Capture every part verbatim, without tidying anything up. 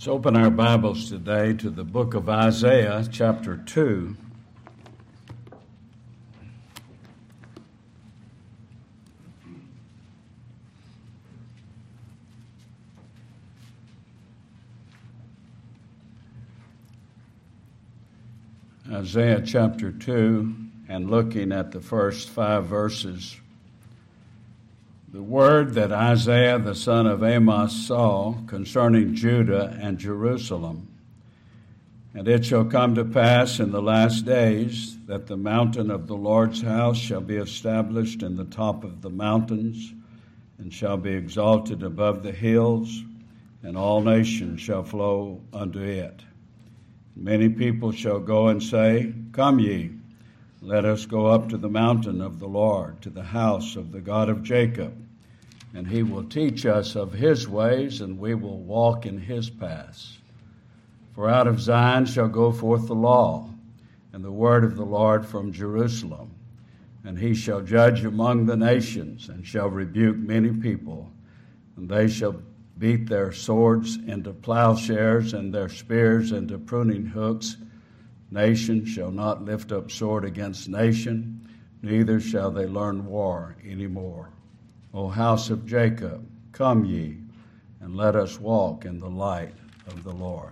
Let's open our Bibles today to the book of Isaiah, chapter two. Isaiah chapter two, and looking at the first five verses. The word that Isaiah the son of Amos saw concerning Judah and Jerusalem. And it shall come to pass in the last days that the mountain of the Lord's house shall be established in the top of the mountains, and shall be exalted above the hills, and all nations shall flow unto it. Many people shall go and say, Come ye, let us go up to the mountain of the Lord, to the house of the God of Jacob. And he will teach us of his ways, and we will walk in his paths. For out of Zion shall go forth the law, and the word of the Lord from Jerusalem. And he shall judge among the nations, and shall rebuke many people. And they shall beat their swords into plowshares, and their spears into pruning hooks. Nation shall not lift up sword against nation, neither shall they learn war any more. O house of Jacob, come ye, and let us walk in the light of the Lord.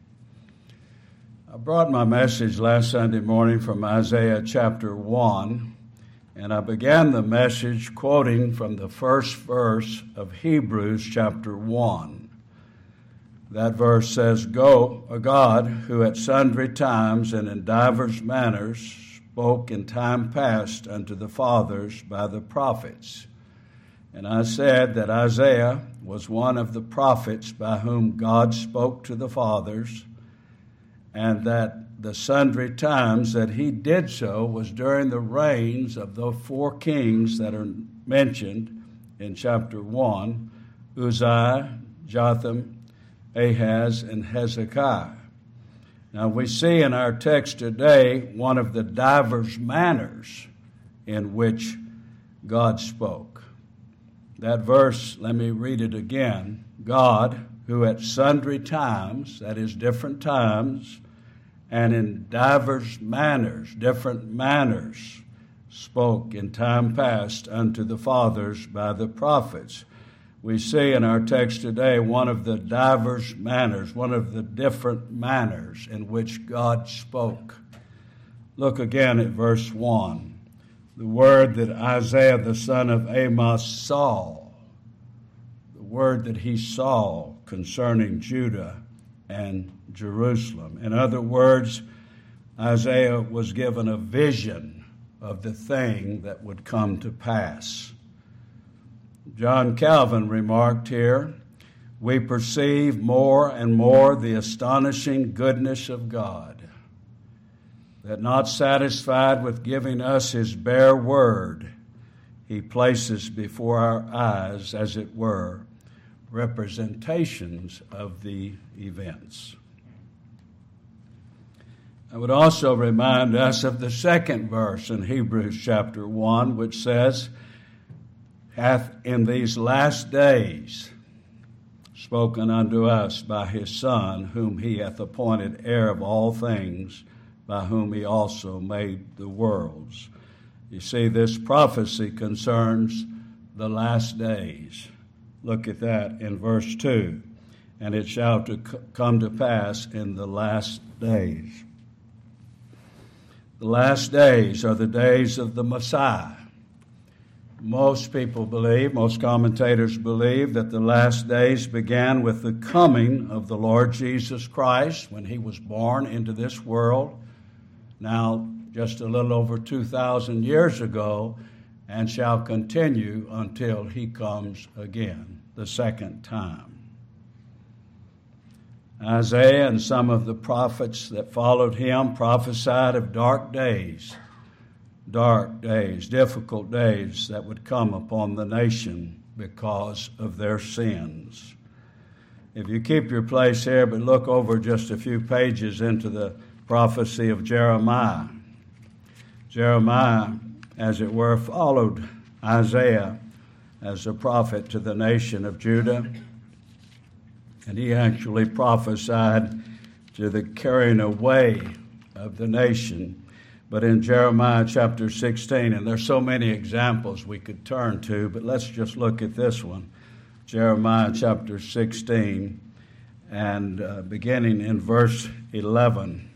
I brought my message last Sunday morning from Isaiah chapter one, and I began the message quoting from the first verse of Hebrews chapter one. That verse says, Go, a God who at sundry times and in divers manners spoke in time past unto the fathers by the prophets. And I said that Isaiah was one of the prophets by whom God spoke to the fathers, and that the sundry times that he did so was during the reigns of the four kings that are mentioned in chapter one, Uzziah, Jotham, Ahaz, and Hezekiah. Now we see in our text today one of the divers manners in which God spoke. That verse, let me read it again. God, who at sundry times, that is different times, and in divers manners, different manners, spoke in time past unto the fathers by the prophets. We see in our text today one of the divers manners, one of the different manners in which God spoke. Look again at verse one. The word that Isaiah the son of Amos saw, the word that he saw concerning Judah and Jerusalem. In other words, Isaiah was given a vision of the thing that would come to pass. John Calvin remarked here, we perceive more and more the astonishing goodness of God, that not satisfied with giving us his bare word, he places before our eyes, as it were, representations of the events. I would also remind us of the second verse in Hebrews chapter one, which says, hath in these last days spoken unto us by his Son, whom he hath appointed heir of all things, by whom he also made the worlds. You see, this prophecy concerns the last days. Look at that in verse two. And it shall to come to pass in the last days. The last days are the days of the Messiah. Most people believe, most commentators believe, that the last days began with the coming of the Lord Jesus Christ when he was born into this world, now just a little over two thousand years ago, and shall continue until he comes again, the second time. Isaiah and some of the prophets that followed him prophesied of dark days, dark days, difficult days that would come upon the nation because of their sins. If you keep your place here, but look over just a few pages into the prophecy of Jeremiah. Jeremiah, as it were, followed Isaiah as a prophet to the nation of Judah. And he actually prophesied to the carrying away of the nation. But in Jeremiah chapter sixteen, and there's so many examples we could turn to, but let's just look at this one. Jeremiah chapter sixteen, and uh, beginning in verse eleven.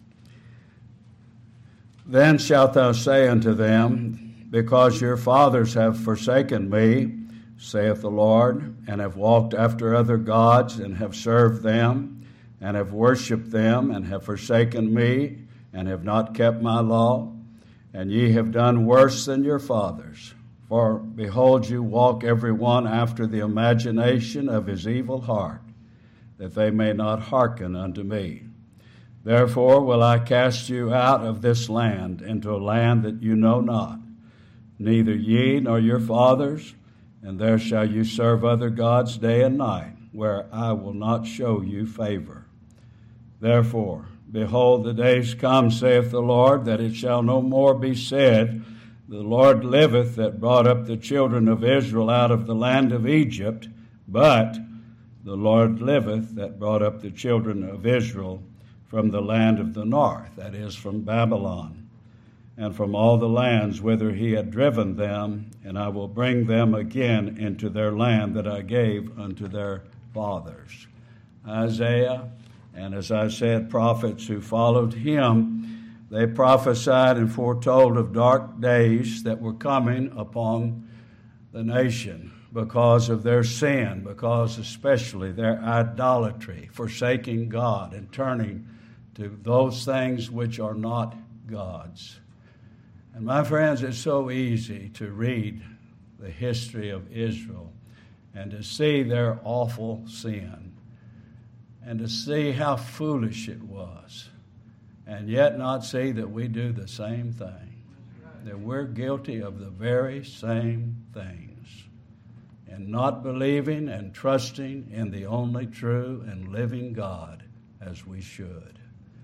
Then shalt thou say unto them, because your fathers have forsaken me, saith the Lord, and have walked after other gods, and have served them, and have worshipped them, and have forsaken me, and have not kept my law, and ye have done worse than your fathers. For behold, you walk every one after the imagination of his evil heart, that they may not hearken unto me. Therefore will I cast you out of this land into a land that you know not, neither ye nor your fathers, and there shall you serve other gods day and night, where I will not show you favor. Therefore, behold, the days come, saith the Lord, that it shall no more be said, the Lord liveth that brought up the children of Israel out of the land of Egypt, but the Lord liveth that brought up the children of Israel from the land of the north, that is, from Babylon, and from all the lands whither he had driven them, and I will bring them again into their land that I gave unto their fathers. Isaiah, and as I said, prophets who followed him, they prophesied and foretold of dark days that were coming upon the nation because of their sin, because especially their idolatry, forsaking God and turning to those things which are not God's. And my friends, it's so easy to read the history of Israel and to see their awful sin and to see how foolish it was, and yet not see that we do the same thing, that we're guilty of the very same things, and not believing and trusting in the only true and living God as we should.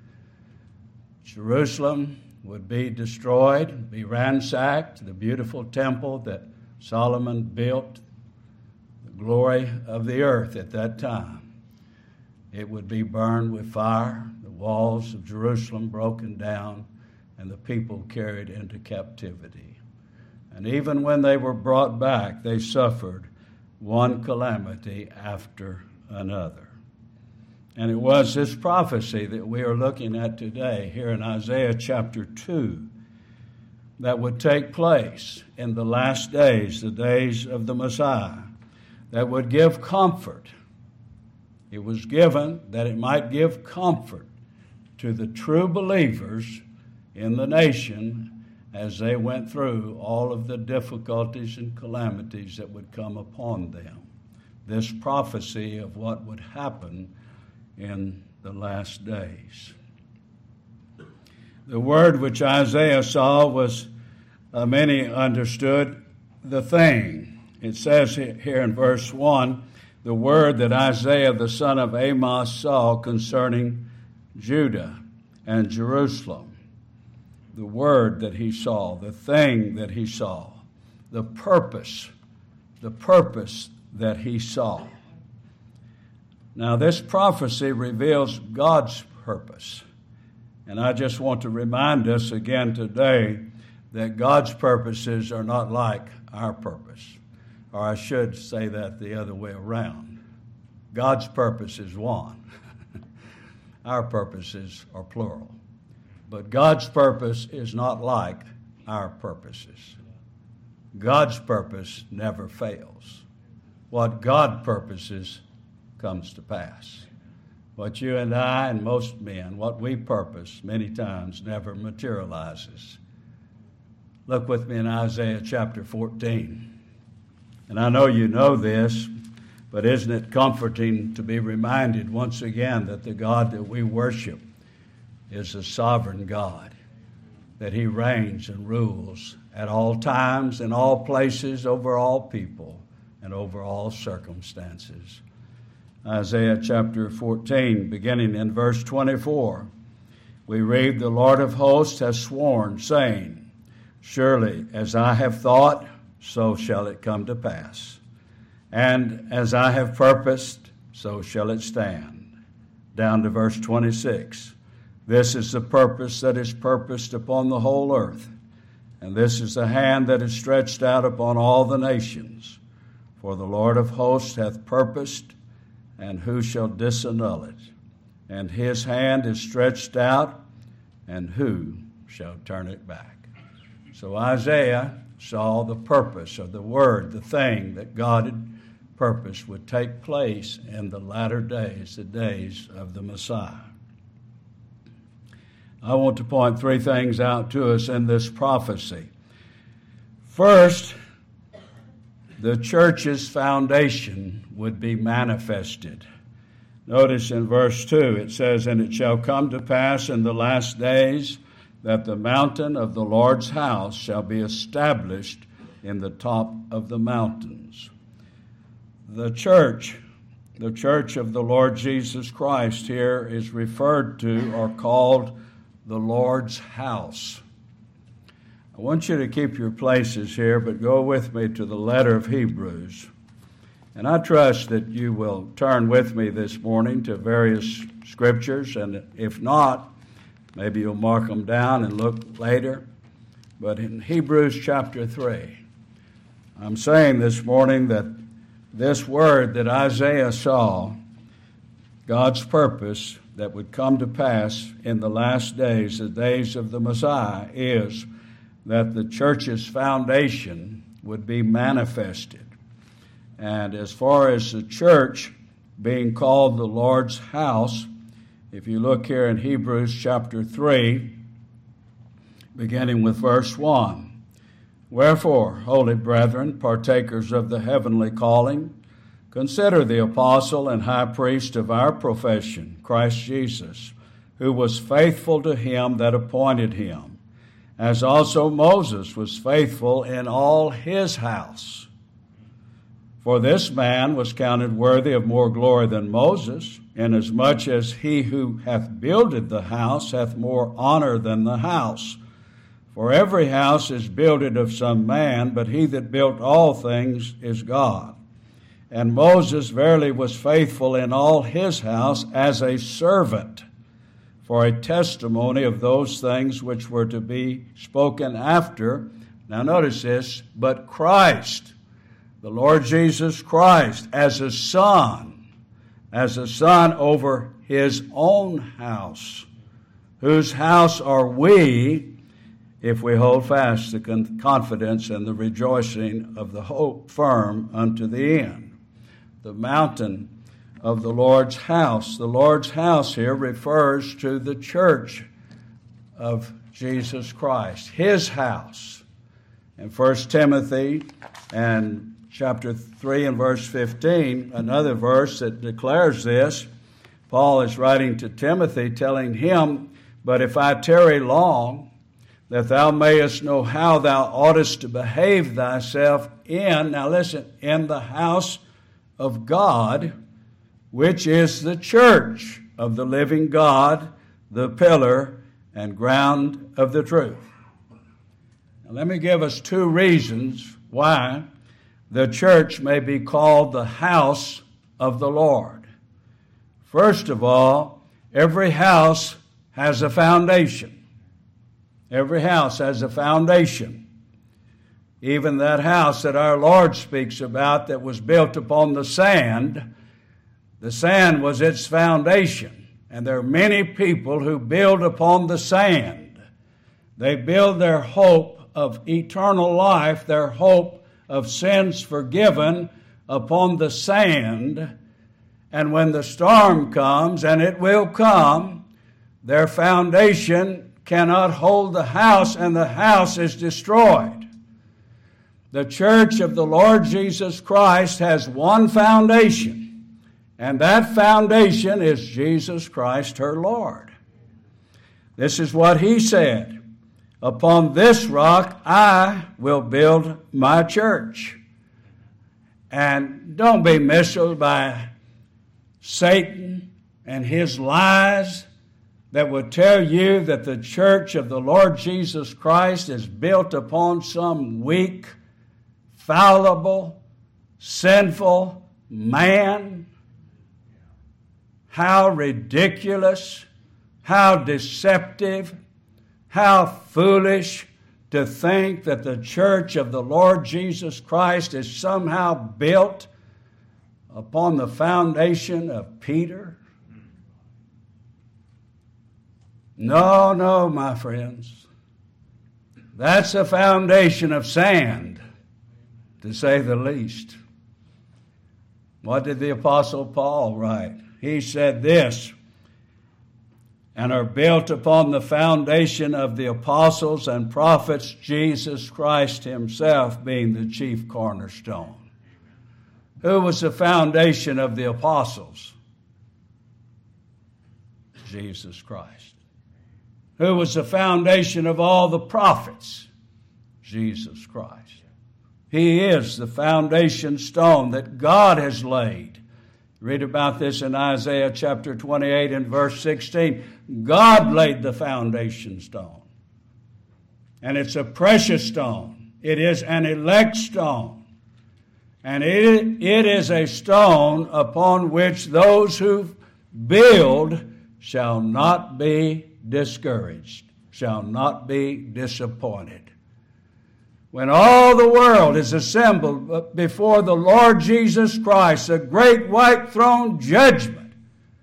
Jerusalem would be destroyed, be ransacked, the beautiful temple that Solomon built, the glory of the earth at that time. It would be burned with fire, the walls of Jerusalem broken down, and the people carried into captivity. And even when they were brought back, they suffered one calamity after another. And it was this prophecy that we are looking at today here in Isaiah chapter two that would take place in the last days, the days of the Messiah, that would give comfort. It was given that it might give comfort to the true believers in the nation as they went through all of the difficulties and calamities that would come upon them. This prophecy of what would happen in the last days. The word which Isaiah saw was, uh, many understood, the thing. It says here in verse one, the word that Isaiah the son of Amos saw concerning Judah and Jerusalem. The word that he saw, the thing that he saw, the purpose, the purpose that he saw. Now, this prophecy reveals God's purpose. And I just want to remind us again today that God's purposes are not like our purpose. Or I should say that the other way around. God's purpose is one. Our purposes are plural. But God's purpose is not like our purposes. God's purpose never fails. What God purposes comes to pass. What you and I and most men, what we purpose many times never materializes. Look with me in Isaiah chapter fourteen. And I know you know this, but isn't it comforting to be reminded once again that the God that we worship is a sovereign God, that he reigns and rules at all times, in all places, over all people, and over all circumstances. Isaiah chapter fourteen, beginning in verse twenty-four, we read, the Lord of hosts has sworn, saying, surely as I have thought, so shall it come to pass. And as I have purposed, so shall it stand. Down to verse twenty-six. This is the purpose that is purposed upon the whole earth, and this is the hand that is stretched out upon all the nations. For the Lord of hosts hath purposed, and who shall disannul it? And his hand is stretched out, and who shall turn it back? So Isaiah saw the purpose of the word, the thing that God had purposed would take place in the latter days, the days of the Messiah. I want to point three things out to us in this prophecy. First, the church's foundation would be manifested. Notice in verse two, it says, And it shall come to pass in the last days that the mountain of the Lord's house shall be established in the top of the mountains. The church, the church of the Lord Jesus Christ here is referred to or called the Lord's house. I want you to keep your places here, but go with me to the letter of Hebrews. And I trust that you will turn with me this morning to various scriptures, and if not, maybe you'll mark them down and look later. But in Hebrews chapter three, I'm saying this morning that this word that Isaiah saw, God's purpose that would come to pass in the last days, the days of the Messiah, is that the church's foundation would be manifested. And as far as the church being called the Lord's house, if you look here in Hebrews chapter three, beginning with verse one, Wherefore, holy brethren, partakers of the heavenly calling, consider the apostle and high priest of our profession, Christ Jesus, who was faithful to him that appointed him, as also Moses was faithful in all his house. For this man was counted worthy of more glory than Moses, inasmuch as he who hath builded the house hath more honor than the house. For every house is builded of some man, but he that built all things is God. And Moses verily was faithful in all his house as a servant, for a testimony of those things which were to be spoken after. Now notice this, but Christ, the Lord Jesus Christ, as a son, as a son over his own house, whose house are we, if we hold fast the confidence and the rejoicing of the hope firm unto the end. The mountain of the Lord's house. The Lord's house here refers to the church of Jesus Christ, his house. In First Timothy and chapter three and verse fifteen, another verse that declares this, Paul is writing to Timothy, telling him, But if I tarry long, that thou mayest know how thou oughtest to behave thyself in, now listen, in the house of God, which is the church of the living God, the pillar and ground of the truth. Now let me give us two reasons why the church may be called the house of the Lord. First of all, every house has a foundation. Every house has a foundation. Even that house that our Lord speaks about that was built upon the sand, the sand was its foundation. And there are many people who build upon the sand. They build their hope of eternal life, their hope of sins forgiven upon the sand. And when the storm comes, and it will come, their foundation cannot hold the house, and the house is destroyed. The church of the Lord Jesus Christ has one foundation, and that foundation is Jesus Christ, her Lord. This is what he said, Upon this rock I will build my church. And don't be misled by Satan and his lies that would tell you that the church of the Lord Jesus Christ is built upon some weak, fallible, sinful man. how ridiculous, how deceptive, how foolish to think that the church of the Lord Jesus Christ is somehow built upon the foundation of Peter. No, no, my friends. That's a foundation of sand, to say the least. What did the Apostle Paul write? He said this, and are built upon the foundation of the apostles and prophets, Jesus Christ himself being the chief cornerstone. Who was the foundation of the apostles? Jesus Christ. Who was the foundation of all the prophets? Jesus Christ. He is the foundation stone that God has laid. Read about this in Isaiah chapter twenty-eight and verse sixteen. God laid the foundation stone. And it's a precious stone. It is an elect stone. And it, it is a stone upon which those who build shall not be discouraged, shall not be disappointed. When all the world is assembled before the Lord Jesus Christ, the great white throne judgment,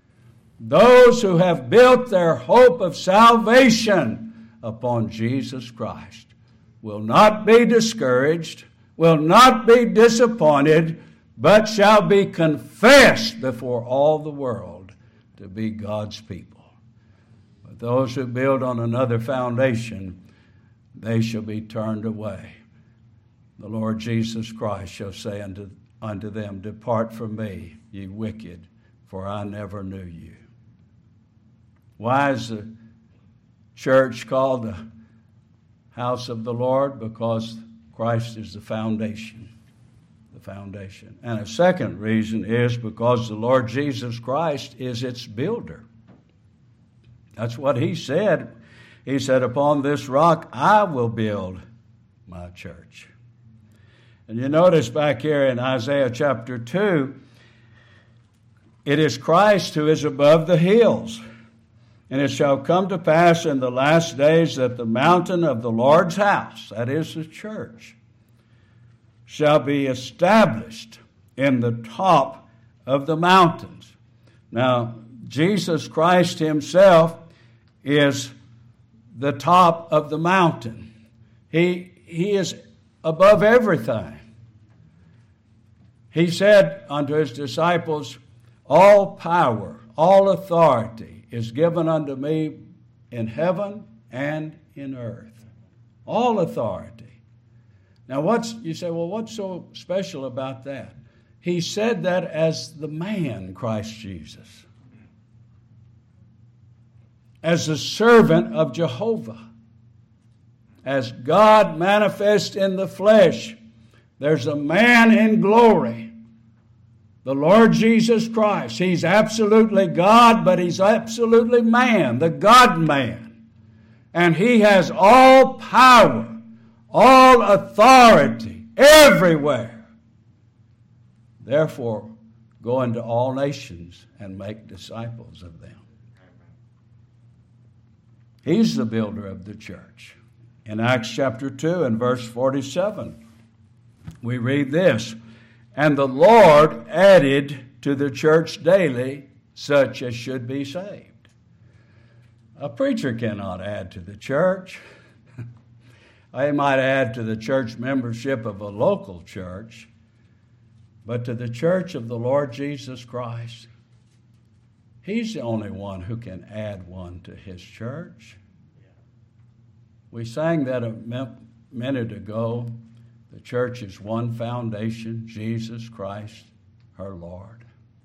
those who have built their hope of salvation upon Jesus Christ will not be discouraged, will not be disappointed, but shall be confessed before all the world to be God's people. But those who build on another foundation, they shall be turned away. The Lord Jesus Christ shall say unto, unto them, Depart from me, ye wicked, for I never knew you. Why is the church called the house of the Lord? Because Christ is the foundation. The foundation. And a second reason is because the Lord Jesus Christ is its builder. That's what he said. He said, Upon this rock I will build my church. And you notice back here in Isaiah chapter two, it is Christ who is above the hills. And it shall come to pass in the last days that the mountain of the Lord's house, that is the church, shall be established in the top of the mountains. Now, Jesus Christ himself is the top of the mountain. He, he is above everything. He said unto his disciples, All power, all authority is given unto me in heaven and in earth. All authority. Now, what's you say, well, what's so special about that? He said that as the man, Christ Jesus. As the servant of Jehovah. As God manifest in the flesh. There's a man in glory. The Lord Jesus Christ. He's absolutely God, but he's absolutely man, the God-man. And he has all power, all authority, everywhere. Therefore, go into all nations and make disciples of them. He's the builder of the church. In Acts chapter two and verse forty-seven, we read this, And the Lord added to the church daily such as should be saved. A preacher cannot add to the church. I might add to the church membership of a local church, but to the church of the Lord Jesus Christ, he's the only one who can add one to his church. We sang that a minute ago. The church is one foundation, Jesus Christ, her Lord.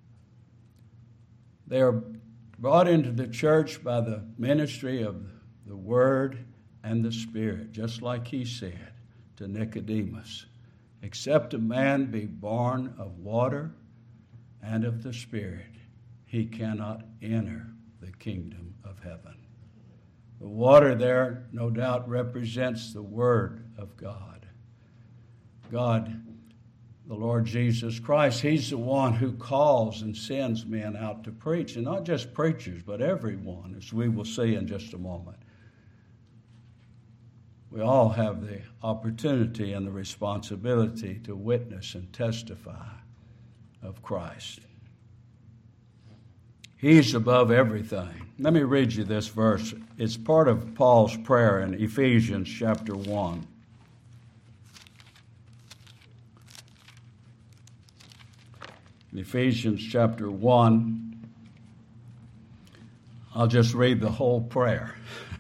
They are brought into the church by the ministry of the Word and the Spirit, just like he said to Nicodemus, except a man be born of water and of the Spirit, he cannot enter the kingdom of heaven. The water there, no doubt, represents the Word of God. God the Lord Jesus Christ. He's the one who calls and sends men out to preach, and not just preachers, but everyone, as we will see in just a moment. We all have the opportunity and the responsibility to witness and testify of Christ. He's above everything. Let me read you this verse. It's part of Paul's prayer in Ephesians chapter one. In Ephesians chapter one, I'll just read the whole prayer.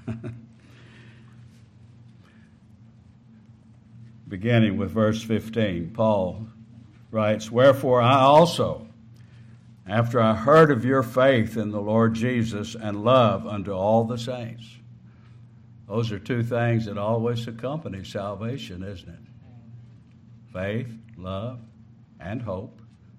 Beginning with verse fifteen, Paul writes, "Wherefore I also, after I heard of your faith in the Lord Jesus and love unto all the saints." Those are two things that always accompany salvation, isn't it? Faith, love, and hope.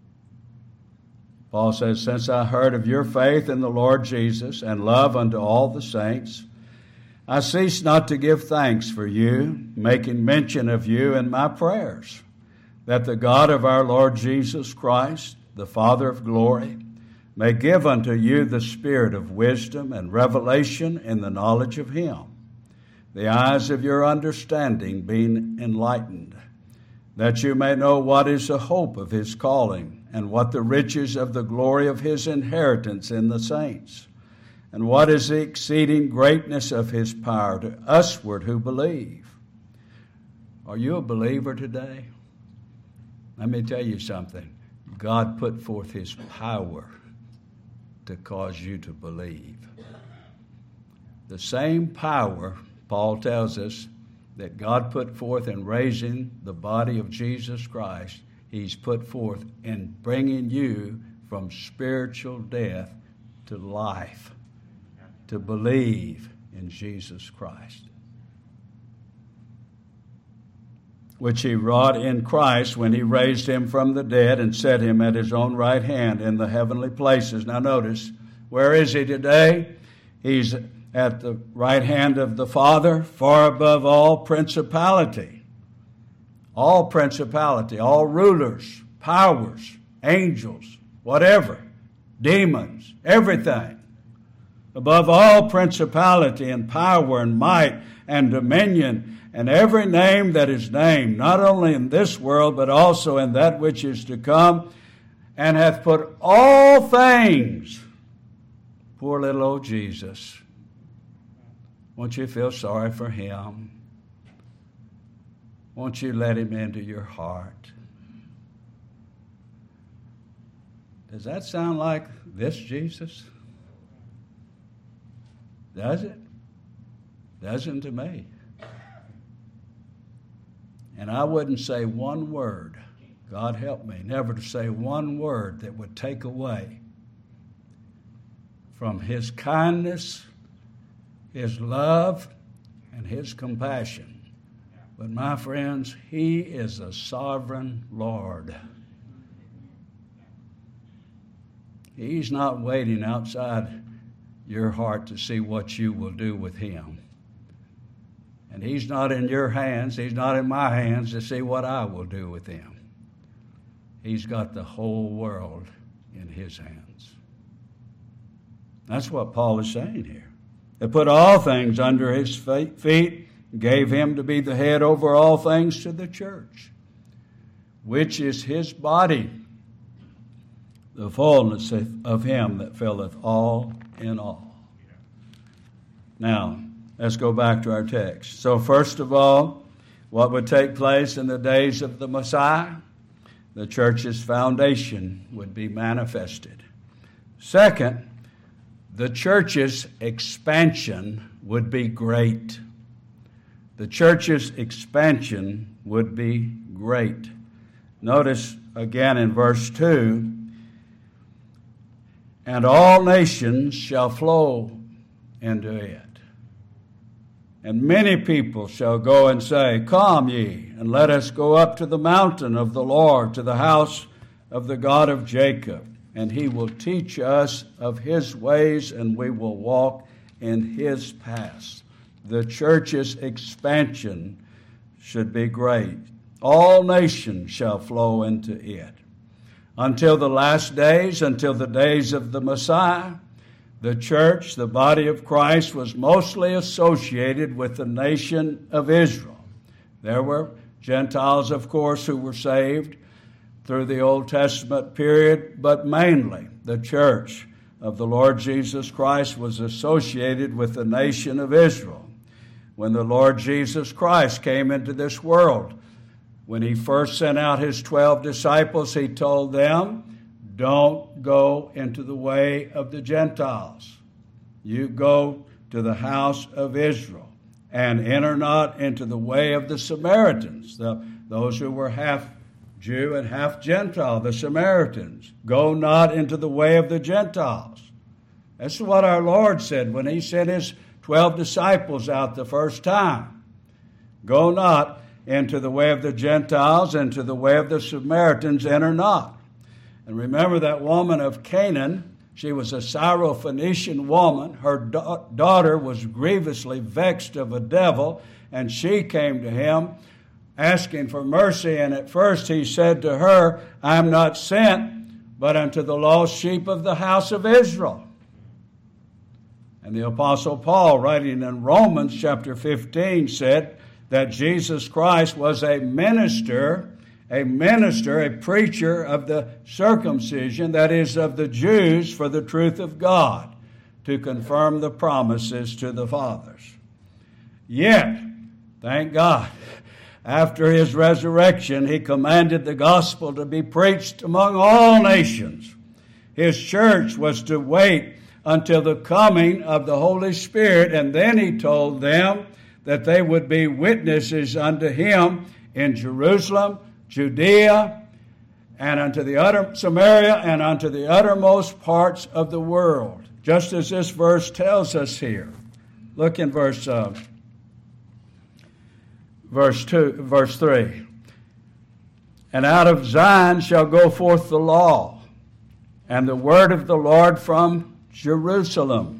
Paul says, "Since I heard of your faith in the Lord Jesus and love unto all the saints, I cease not to give thanks for you, making mention of you in my prayers, that the God of our Lord Jesus Christ, the Father of glory, may give unto you the spirit of wisdom and revelation in the knowledge of him, the eyes of your understanding being enlightened, that you may know what is the hope of his calling, and what the riches of the glory of his inheritance in the saints, and what is the exceeding greatness of his power to usward who believe." Are you a believer today? Let me tell you something. God put forth his power to cause you to believe. The same power, Paul tells us, that God put forth in raising the body of Jesus Christ, he's put forth in bringing you from spiritual death to life, to believe in Jesus Christ, which he wrought in Christ when he raised him from the dead and set him at his own right hand in the heavenly places. Now notice, where is he today? He's at the right hand of the Father, far above all principality, all principality, all rulers, powers, angels, whatever, demons, everything. Above all principality and power and might and dominion and every name that is named, not only in this world, but also in that which is to come, and hath put all things, poor little old Jesus. Won't you feel sorry for him? Won't you let him into your heart? Does that sound like this Jesus? Does it? Doesn't to me. And I wouldn't say one word, God help me, never to say one word that would take away from his kindness, his love, and his compassion. But my friends, he is a sovereign Lord. He's not waiting outside your heart to see what you will do with him. And he's not in your hands, he's not in my hands to see what I will do with him. He's got the whole world in his hands. That's what Paul is saying here. They put all things under his feet, gave him to be the head over all things to the church, which is his body, the fullness of him that filleth all in all. Now, let's go back to our text. So first of all, what would take place in the days of the Messiah? The church's foundation would be manifested. Second, the church's expansion would be great. The church's expansion would be great. Notice again in verse two, and all nations shall flow into it. And many people shall go and say, Come ye, and let us go up to the mountain of the Lord, to the house of the God of Jacob. And he will teach us of his ways, and we will walk in his paths. The church's expansion should be great. All nations shall flow into it. Until the last days, until the days of the Messiah, the church, the body of Christ, was mostly associated with the nation of Israel. There were Gentiles, of course, who were saved through the Old Testament period, but mainly the church of the Lord Jesus Christ was associated with the nation of Israel. When the Lord Jesus Christ came into this world, when he first sent out his twelve disciples, he told them, don't go into the way of the Gentiles. You go to the house of Israel, and enter not into the way of the Samaritans, the, those who were half Jew and half Gentile, the Samaritans. Go not into the way of the Gentiles. That's what our Lord said when he sent his twelve disciples out the first time. Go not into the way of the Gentiles, into the way of the Samaritans enter not. And remember that woman of Canaan, she was a Syrophoenician woman. Her da- daughter was grievously vexed of a devil, and she came to him asking for mercy. And at first he said to her, I am not sent but unto the lost sheep of the house of Israel. And the Apostle Paul, writing in Romans chapter fifteen, said that Jesus Christ was a minister, a minister, a preacher of the circumcision, that is, of the Jews, for the truth of God, to confirm the promises to the fathers. Yet, thank God, after his resurrection, he commanded the gospel to be preached among all nations. His church was to wait until the coming of the Holy Spirit, and then he told them that they would be witnesses unto him in Jerusalem, Judea, and unto the utter Samaria, and unto the uttermost parts of the world. Just as this verse tells us here. Look in verse uh, verse two, verse three. And out of Zion shall go forth the law, and the word of the Lord from Jerusalem.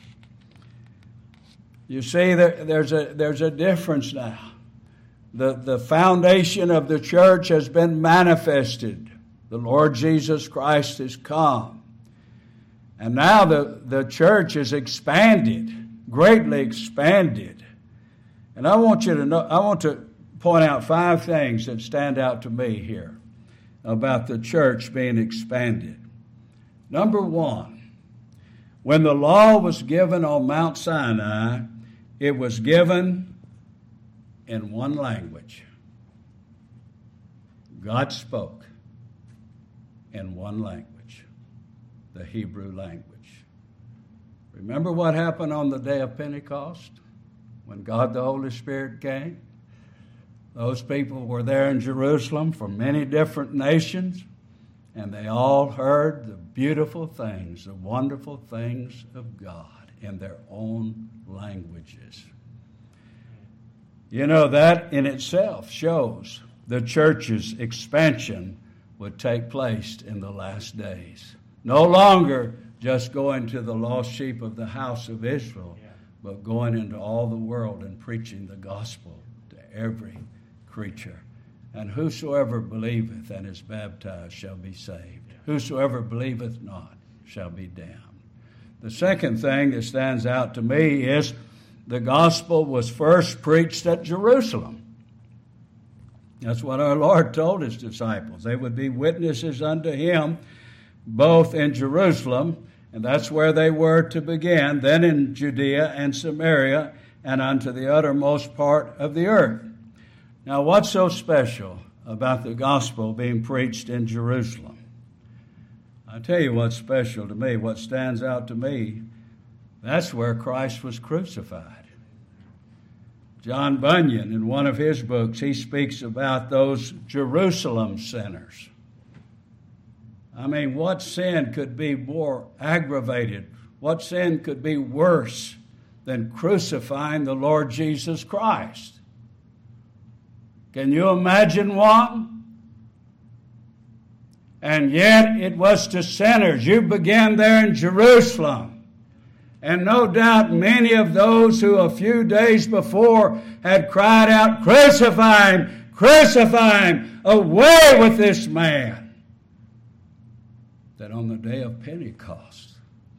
You see, there, there's a there's a difference now. The, the foundation of the church has been manifested. The Lord Jesus Christ has come. And now the, the church is expanded, greatly expanded. And I want you to know, I want to point out five things that stand out to me here about the church being expanded. Number one, when the law was given on Mount Sinai, it was given in one language. God spoke in one language, the Hebrew language. Remember what happened on the day of Pentecost when God the Holy Spirit came? Those people were there in Jerusalem from many different nations, and they all heard the beautiful things, the wonderful things of God in their own languages. You know, that in itself shows the church's expansion would take place in the last days. No longer just going to the lost sheep of the house of Israel, yeah. but going into all the world and preaching the gospel to every creature. And whosoever believeth and is baptized shall be saved. Whosoever believeth not shall be damned. The second thing that stands out to me is the gospel was first preached at Jerusalem. That's what our Lord told his disciples. They would be witnesses unto him both in Jerusalem, and that's where they were to begin, then in Judea and Samaria, and unto the uttermost part of the earth. Now, what's so special about the gospel being preached in Jerusalem? I'll tell you what's special to me, what stands out to me. That's where Christ was crucified. John Bunyan, in one of his books, he speaks about those Jerusalem sinners. I mean, what sin could be more aggravated? What sin could be worse than crucifying the Lord Jesus Christ? Can you imagine one? And yet it was to sinners. You began there in Jerusalem. And no doubt many of those who a few days before had cried out, "Crucify him! Crucify him. Away with this man. That on the day of Pentecost,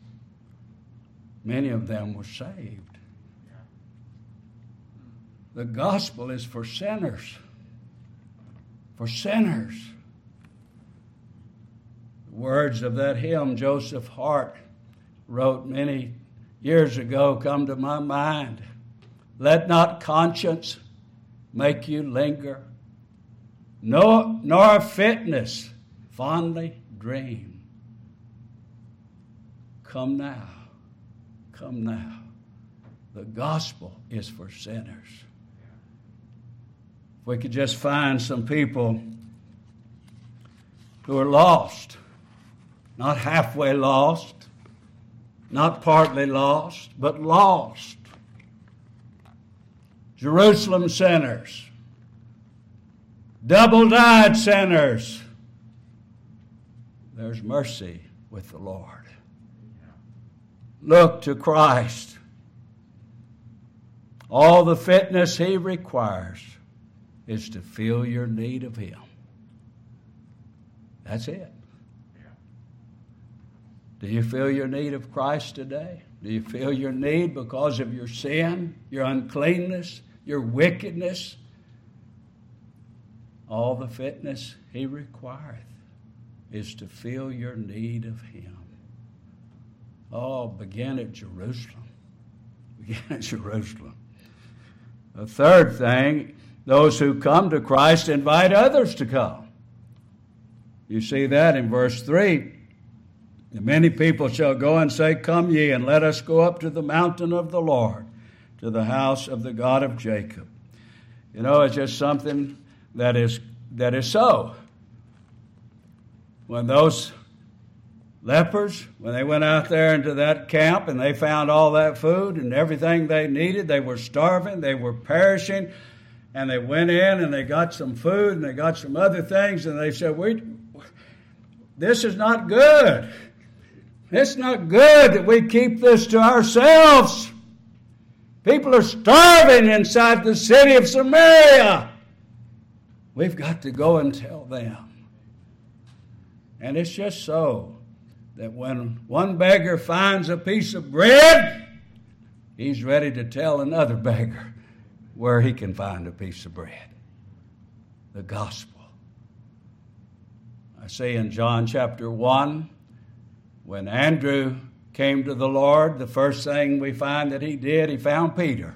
many of them were saved. The gospel is for sinners. For sinners. The words of that hymn Joseph Hart wrote many years ago come to my mind. Let not conscience make you linger, nor, nor fitness fondly dream. Come now, come now. The gospel is for sinners. If we could just find some people who are lost, not halfway lost, not partly lost, but lost. Jerusalem sinners, double-dyed sinners. There's mercy with the Lord. Look to Christ. All the fitness he requires is to feel your need of him. That's it. Do you feel your need of Christ today? Do you feel your need because of your sin, your uncleanness, your wickedness? All the fitness he requireth is to feel your need of him. Oh, begin at Jerusalem. Begin at Jerusalem. The third thing, those who come to Christ invite others to come. You see that in verse three. Many people shall go and say, Come ye, and let us go up to the mountain of the Lord, to the house of the God of Jacob. You know, it's just something that is that is so. When those lepers, when they went out there into that camp and they found all that food and everything they needed, they were starving, they were perishing, and they went in and they got some food and they got some other things, and they said, "We, this is not good. It's not good that we keep this to ourselves. People are starving inside the city of Samaria. We've got to go and tell them." And it's just so that when one beggar finds a piece of bread, he's ready to tell another beggar where he can find a piece of bread. The gospel. I say in John chapter one, when Andrew came to the Lord, the first thing we find that he did, he found Peter.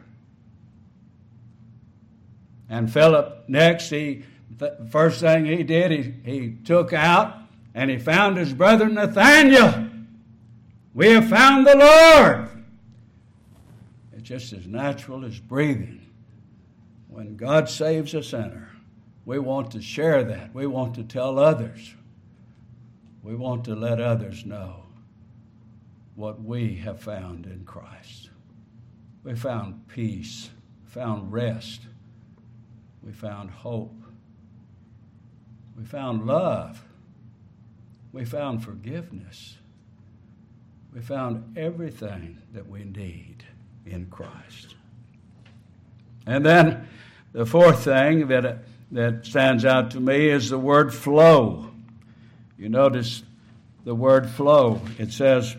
And Philip, next, he the first thing he did, he, he took out and he found his brother Nathanael. We have found the Lord. It's just as natural as breathing. When God saves a sinner, we want to share that. We want to tell others. We want to let others know what we have found in Christ. We found peace, found rest. We found hope. We found love. We found forgiveness. We found everything that we need in Christ. And then the fourth thing that, that stands out to me is the word flow. You notice the word flow. It says,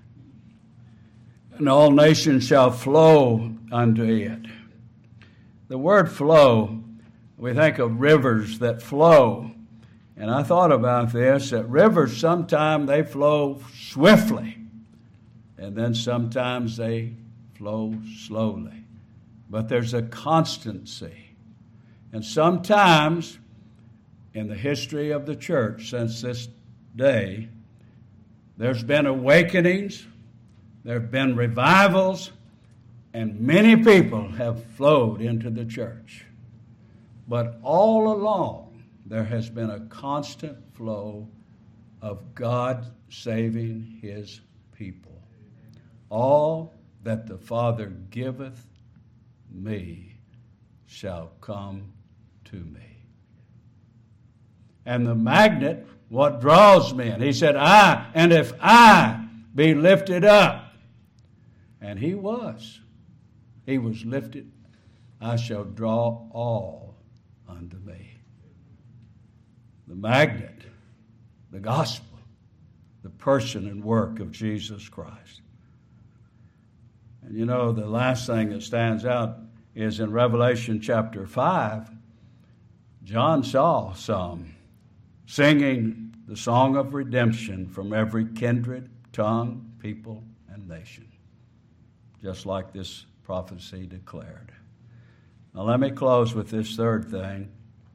and all nations shall flow unto it. The word flow, we think of rivers that flow. And I thought about this, that rivers sometimes they flow swiftly. And then sometimes they flow slowly. But there's a constancy. And sometimes in the history of the church since this day, there's been awakenings, there have been revivals, and many people have flowed into the church. But all along, there has been a constant flow of God saving his people. All that the Father giveth me shall come to me. And the magnet, what draws men? He said, I, and if I be lifted up, and he was, he was lifted, I shall draw all unto me. The magnet, the gospel, the person and work of Jesus Christ. And you know, the last thing that stands out is in Revelation chapter five, John saw some singing the song of redemption from every kindred, tongue, people, and nation, just like this prophecy declared. Now let me close with this third thing.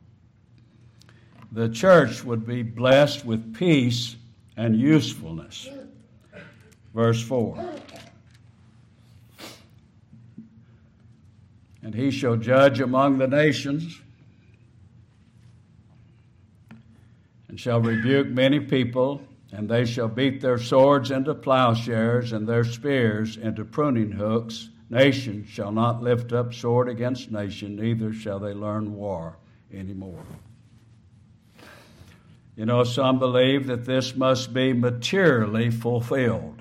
The church would be blessed with peace and usefulness. Verse four. And he shall judge among the nations, and shall rebuke many people, and they shall beat their swords into plowshares and their spears into pruning hooks. Nation shall not lift up sword against nation, neither shall they learn war anymore. You know, some believe that this must be materially fulfilled.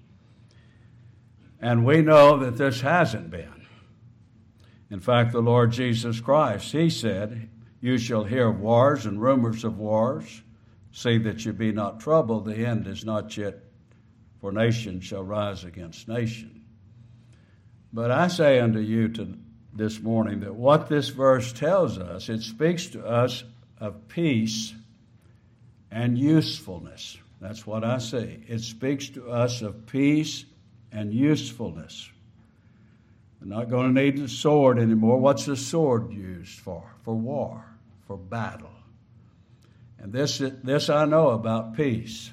And we know that this hasn't been. In fact, the Lord Jesus Christ, he said, you shall hear of wars and rumors of wars. See that you be not troubled. The end is not yet, for nation shall rise against nation. But I say unto you to this morning that what this verse tells us, it speaks to us of peace and usefulness. That's what I say. It speaks to us of peace and usefulness. We're not going to need the sword anymore. What's the sword used for? For war, for battle. And this, this I know about peace.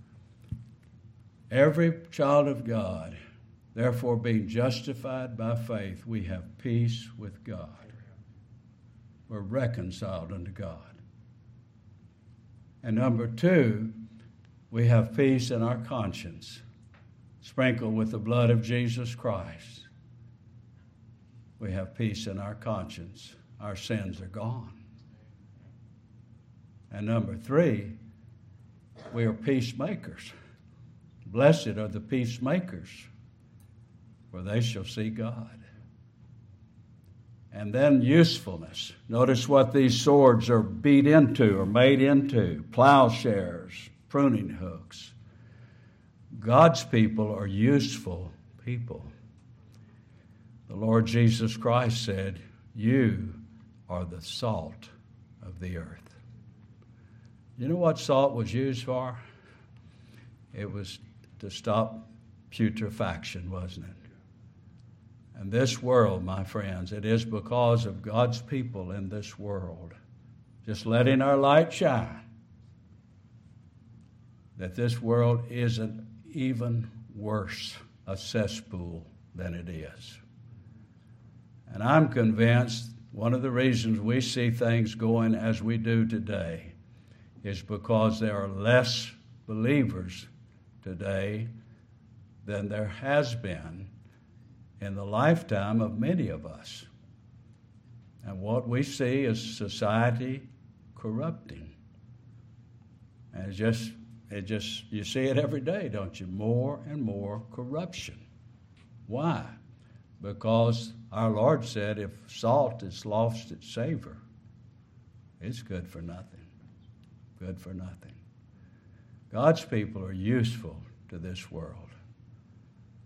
Every child of God, therefore being justified by faith, we have peace with God. We're reconciled unto God. And number two, we have peace in our conscience, sprinkled with the blood of Jesus Christ. We have peace in our conscience. Our sins are gone. And number three, we are peacemakers. Blessed are the peacemakers, for they shall see God. And then usefulness. Notice what these swords are beat into or made into. Plowshares, pruning hooks. God's people are useful people. The Lord Jesus Christ said, you are the salt of the earth. You know what salt was used for? It was to stop putrefaction, wasn't it? And this world, my friends, it is because of God's people in this world, just letting our light shine, that this world isn't even worse a cesspool than it is. And I'm convinced one of the reasons we see things going as we do today is because there are less believers today than there has been in the lifetime of many of us. And what we see is society corrupting. And it just, it just, you see it every day, don't you? More and more corruption. Why? Because our Lord said if salt has lost its savor, it's good for nothing. Good for nothing. God's people are useful to this world.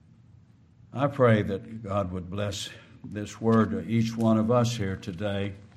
I pray that God would bless this word to each one of us here today.